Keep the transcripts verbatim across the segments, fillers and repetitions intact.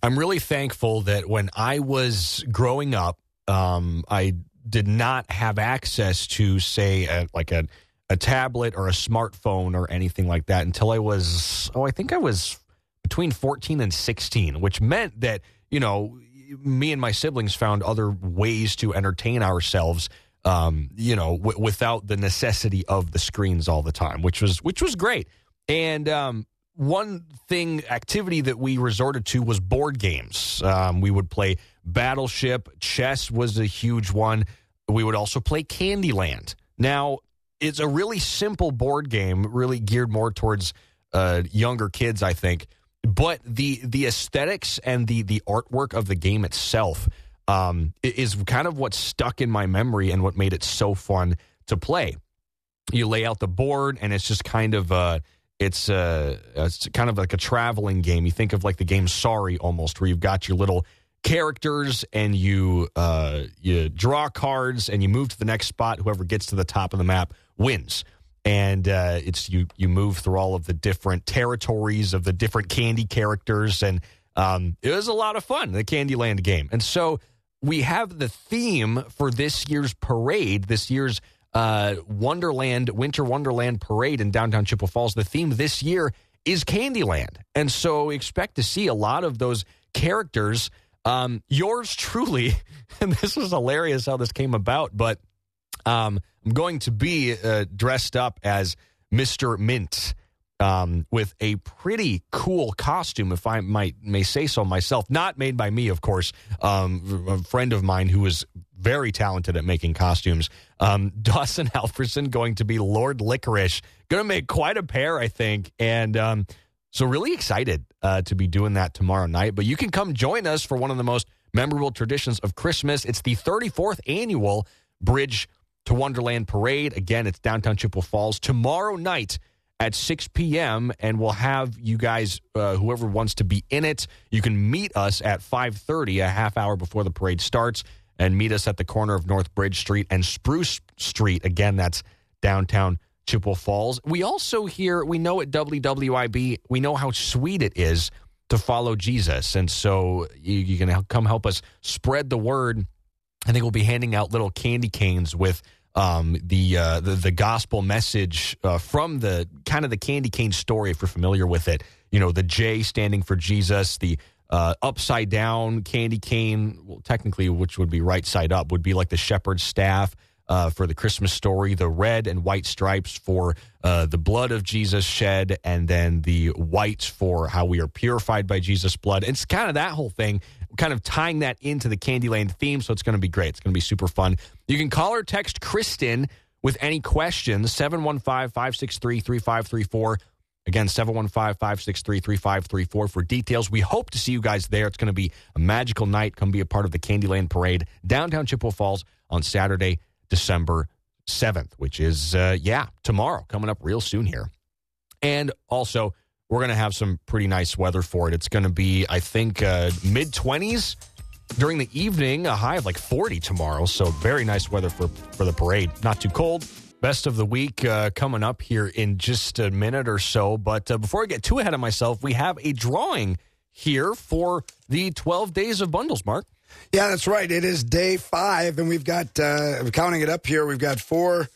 I'm really thankful that when I was growing up, um, I did not have access to, say, a, like a, a tablet or a smartphone or anything like that until I was, oh, I think I was between fourteen and sixteen, which meant that, you know, me and my siblings found other ways to entertain ourselves, um, you know, w- without the necessity of the screens all the time, which was which was great. And um, one thing, activity that we resorted to was board games. Um, we would play Battleship. Chess was a huge one. We would also play Candyland. Now, it's a really simple board game, really geared more towards uh, younger kids, I think. But the the aesthetics and the the artwork of the game itself um, is kind of what stuck in my memory and what made it so fun to play. You lay out the board, and it's just kind of uh, it's uh, it's kind of like a traveling game. You think of like the game Sorry almost, where you've got your little characters and you uh, you draw cards and you move to the next spot. Whoever gets to the top of the map wins. And uh, it's you you move through all of the different territories of the different candy characters. And um, it was a lot of fun, the Candyland game. And so we have the theme for this year's parade, this year's uh, Wonderland, Winter Wonderland Parade in downtown Chippewa Falls. The theme this year is Candyland. And so we expect to see a lot of those characters. Um, yours truly, and this was hilarious how this came about, but Um, I'm going to be uh, dressed up as Mister Mint um, with a pretty cool costume, if I might may say so myself. Not made by me, of course. Um, a friend of mine who is very talented at making costumes. Um, Dawson Alfredson going to be Lord Licorice. Going to make quite a pair, I think. And um, so really excited uh, to be doing that tomorrow night. But you can come join us for one of the most memorable traditions of Christmas. It's the thirty-fourth annual Bridge to Wonderland Parade. Again, it's downtown Chippewa Falls tomorrow night at six p.m., and we'll have you guys, uh, whoever wants to be in it, you can meet us at five thirty, a half hour before the parade starts, and meet us at the corner of North Bridge Street and Spruce Street. Again, that's downtown Chippewa Falls. We also hear, we know at W W I B, we know how sweet it is to follow Jesus, and so you, you can come help us spread the word. I think we'll be handing out little candy canes with Um, the, uh, the the gospel message uh, from the kind of the candy cane story, if you're familiar with it. You know, the J standing for Jesus, the uh, upside down candy cane, well, technically, which would be right side up, would be like the shepherd's staff uh, for the Christmas story, the red and white stripes for uh, the blood of Jesus shed, and then the white for how we are purified by Jesus' blood. It's kind of that whole thing, kind of tying that into the Candyland theme, so it's going to be great. It's going to be super fun. You can call or text Kristen with any questions, seven one five, five six three, three five three four. Again, seven one five, five six three, three five three four for details. We hope to see you guys there. It's going to be a magical night. Come be a part of the Candyland Parade, downtown Chippewa Falls, on Saturday, December seventh, which is, uh, yeah, tomorrow, coming up real soon here. And also, we're going to have some pretty nice weather for it. It's going to be, I think, uh, mid-twenties during the evening, a high of like forty tomorrow. So very nice weather for, for the parade. Not too cold. Best of the week uh, coming up here in just a minute or so. But uh, before I get too ahead of myself, we have a drawing here for the twelve Days of Bundles, Mark. Yeah, that's right. It is day five, and we've got, uh, I'm counting it up here, we've got four,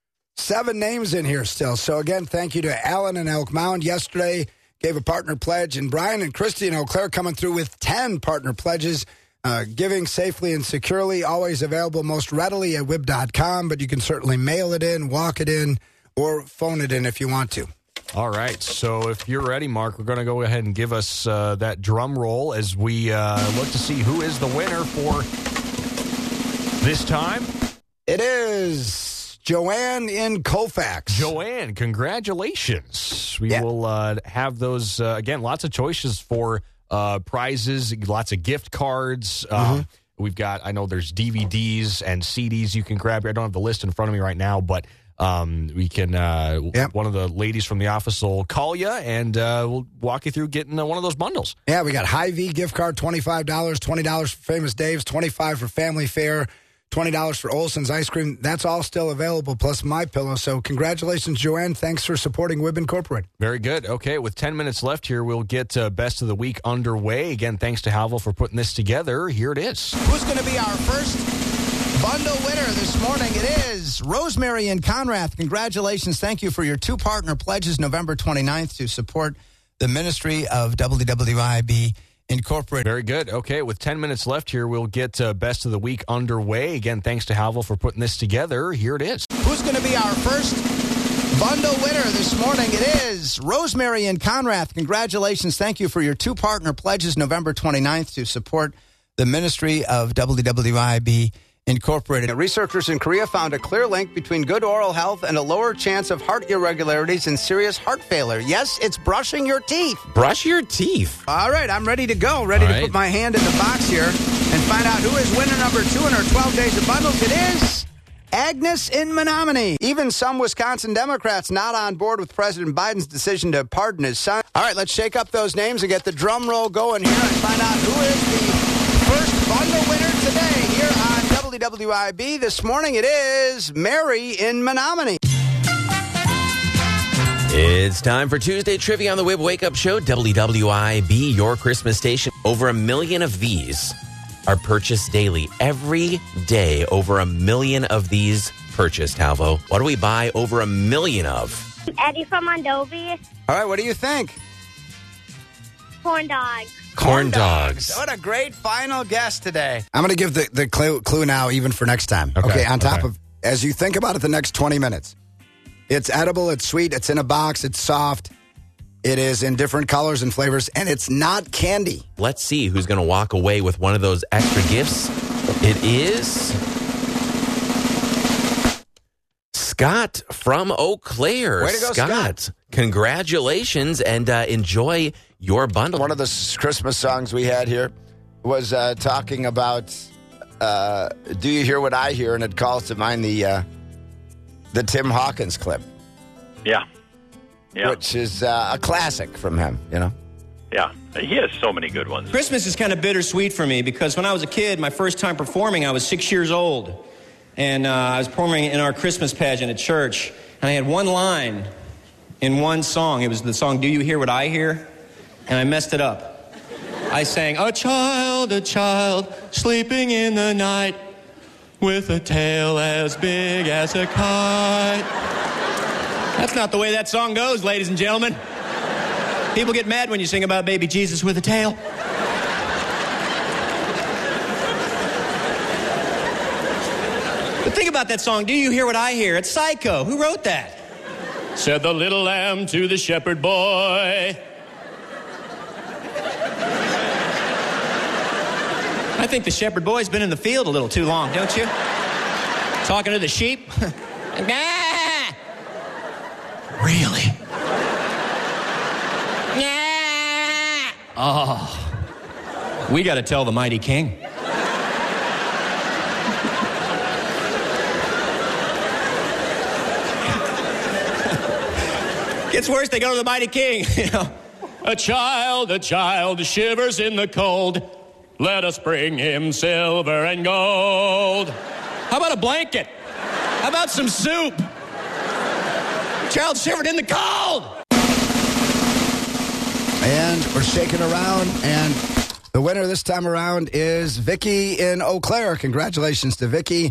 seven names in here still. So, again, thank you to Alan and Elk Mound. Yesterday, gave a partner pledge, and Brian and Christy in Eau Claire coming through with ten partner pledges. Uh, giving safely and securely, always available most readily at W I B dot com, but you can certainly mail it in, walk it in, or phone it in if you want to. All right, so if you're ready, Mark, we're going to go ahead and give us uh, that drum roll as we uh, look to see who is the winner for this time. It is Joanne in Colfax. Joanne, congratulations. We yeah. will uh, have those, uh, again, lots of choices for uh, prizes, lots of gift cards. Mm-hmm. Um, we've got, I know there's D V Ds and C Ds you can grab. I don't have the list in front of me right now, but Um, we can, uh, yep. one of the ladies from the office will call you and uh, we'll walk you through getting uh, one of those bundles. Yeah, we got Hy-Vee gift card, twenty-five dollars, twenty dollars for Famous Dave's, twenty-five dollars for Family Fare, twenty dollars for Olson's Ice Cream. That's all still available, plus MyPillow. So congratulations, Joanne. Thanks for supporting W I B Incorporated. Very good. Okay, with ten minutes left here, we'll get uh, Best of the Week underway. Again, thanks to Halville for putting this together. Here it is. Who's going to be our first bundle winner this morning? It is Rosemary and Conrath. Congratulations. Thank you for your two partner pledges November twenty-ninth to support the ministry of W W I B Incorporated. Very good. Okay, with ten minutes left here, we'll get uh, Best of the Week underway. Again, thanks to Halville for putting this together. Here it is. Who's going to be our first bundle winner this morning? It is Rosemary and Conrath. Congratulations. Thank you for your two partner pledges November twenty-ninth to support the ministry of W W I B Incorporated. Researchers in Korea found a clear link between good oral health and a lower chance of heart irregularities and serious heart failure. Yes, it's brushing your teeth. Brush your teeth. All right, I'm ready to go. Ready All to right. put my hand in the box here and find out who is winner number two in our twelve Days of Bundles. It is Agnes in Menominee. Even some Wisconsin Democrats not on board with President Biden's decision to pardon his son. All right, let's shake up those names and get the drum roll going here and find out who is the first bundle winner today here on W W I B. This morning it is Mary in Menominee. It's time for Tuesday Trivia on the W I B Wake Up Show. W W I B, your Christmas station. Over a million of these are purchased daily. Every day, over a million of these purchased, Halvo. What do we buy over a million of? Eddie from Mondovi. All right, what do you think? Corn dog. Corn dogs. What a great final guess today. I'm going to give the, the clue, clue now, even for next time. Okay, Okay, on top okay. of, as you think about it the next twenty minutes, it's edible, it's sweet, it's in a box, it's soft, it is in different colors and flavors, and it's not candy. Let's see who's going to walk away with one of those extra gifts. It is Scott from Eau Claire. Way to go, Scott. Congratulations, and uh, enjoy your bundle. One of the s- Christmas songs we had here was uh, talking about uh, Do You Hear What I Hear? And it calls to mind the uh, the Tim Hawkins clip, Yeah. Yeah. which is uh, a classic from him, you know? Yeah. He has so many good ones. Christmas is kind of bittersweet for me because when I was a kid, my first time performing, I was six years old. And uh, I was performing in our Christmas pageant at church. And I had one line in one song. It was the song, Do You Hear What I Hear? And I messed it up. I sang, a child, a child, sleeping in the night with a tail as big as a kite. That's not the way that song goes, ladies and gentlemen. People get mad when you sing about baby Jesus with a tail. But think about that song, Do You Hear What I Hear? It's Psycho. Who wrote that? Said the little lamb to the shepherd boy. I think the shepherd boy's been in the field a little too long, don't you? Talking to the sheep. Ah! Really? Ah! Oh, we got to tell the mighty king. Gets worse, they go to the mighty king. You know, a child, a child shivers in the cold. Let us bring him silver and gold. How about a blanket? How about some soup? Child shivered in the cold. And we're shaking around, and the winner this time around is Vicky in Eau Claire. Congratulations to Vicky.